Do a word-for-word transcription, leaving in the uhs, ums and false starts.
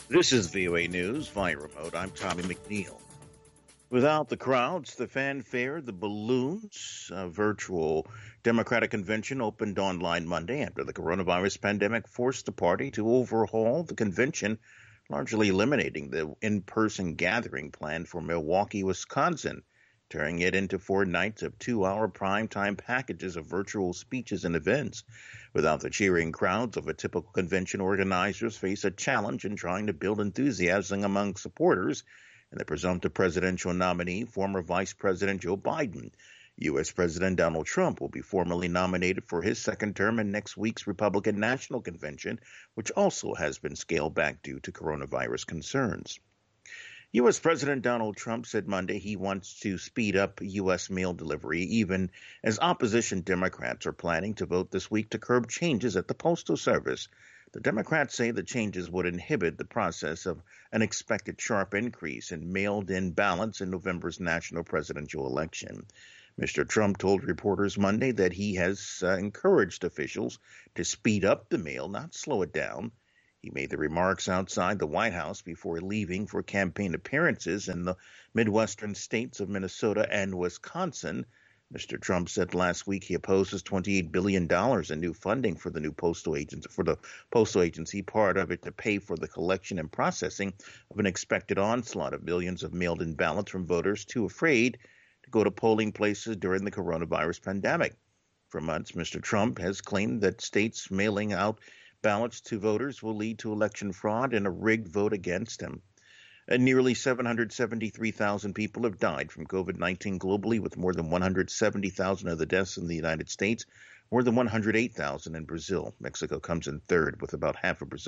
This is V O A News via remote. I'm Tommy McNeil. Without the crowds, the fanfare, the balloons, a virtual Democratic convention opened online Monday after the coronavirus pandemic forced the party to overhaul the convention, largely eliminating the in-person gathering planned for Milwaukee, Wisconsin, turning it into four nights of two-hour primetime packages of virtual speeches and events. Without the cheering crowds of a typical convention, organizers face a challenge in trying to build enthusiasm among supporters and the presumptive presidential nominee, former Vice President Joe Biden. U S. President Donald Trump will be formally nominated for his second term in next week's Republican National Convention, which also has been scaled back due to coronavirus concerns. U S. President Donald Trump said Monday he wants to speed up U S mail delivery, even as opposition Democrats are planning to vote this week to curb changes at the Postal Service. The Democrats say the changes would inhibit the process of an expected sharp increase in mailed-in ballots in November's national presidential election. Mister Trump told reporters Monday that he has uh, encouraged officials to speed up the mail, not slow it down. He made the remarks outside the White House before leaving for campaign appearances in the Midwestern states of Minnesota and Wisconsin. Mister Trump said last week he opposes twenty-eight billion dollars in new funding for the new postal agency, for the postal agency, part of it to pay for the collection and processing of an expected onslaught of millions of mailed-in ballots from voters too afraid to go to polling places during the coronavirus pandemic. For months, Mister Trump has claimed that states mailing out ballots to voters will lead to election fraud and a rigged vote against him. And nearly seven hundred seventy-three thousand people have died from COVID nineteen globally, with more than one hundred seventy thousand of the deaths in the United States, more than one hundred eight thousand in Brazil. Mexico comes in third, with about half of Brazil